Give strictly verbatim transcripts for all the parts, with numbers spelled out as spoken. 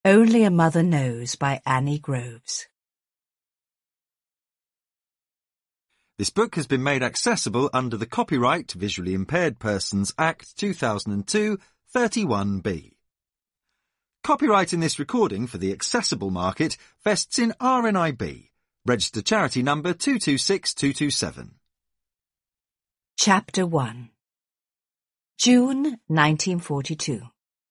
Only a Mother Knows by Annie Groves. This book has been made accessible under the Copyright to Visually Impaired Persons Act two thousand two, thirty-one B. Copyright in this recording for the accessible market vests in R N I B, registered charity number two two six two two seven. Chapter one. June nineteen forty-two.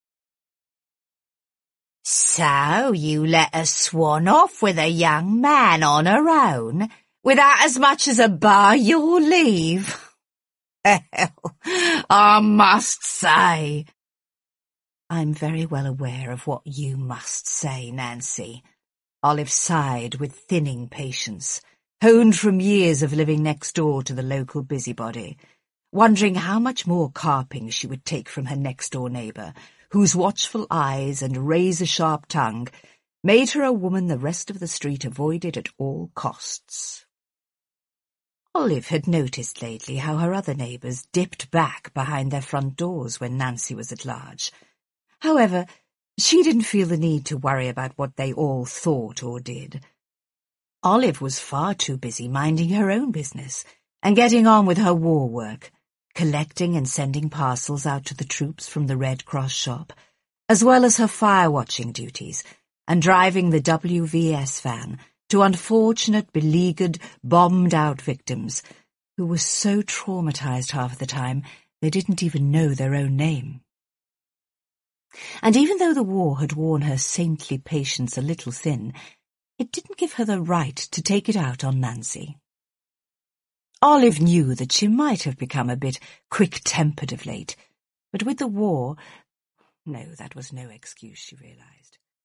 So you let her swan off with a young man on her own, without as much as a bar your leave? Well, I must say. I'm very well aware of what you must say, Nancy. Olive sighed with thinning patience, honed from years of living next door to the local busybody, wondering how much more carping she would take from her next-door neighbour, whose watchful eyes and razor-sharp tongue made her a woman the rest of the street avoided at all costs. Olive had noticed lately how her other neighbours dipped back behind their front doors when Nancy was at large. However, she didn't feel the need to worry about what they all thought or did. Olive was far too busy minding her own business and getting on with her war work, collecting and sending parcels out to the troops from the Red Cross shop, as well as her fire-watching duties and driving the W V S van to unfortunate, beleaguered, bombed-out victims who were so traumatized half the time they didn't even know their own name. And even though the war had worn her saintly patience a little thin, it didn't give her the right to take it out on Nancy. Olive knew that she might have become a bit quick-tempered of late, but with the war— no, that was no excuse, she realized.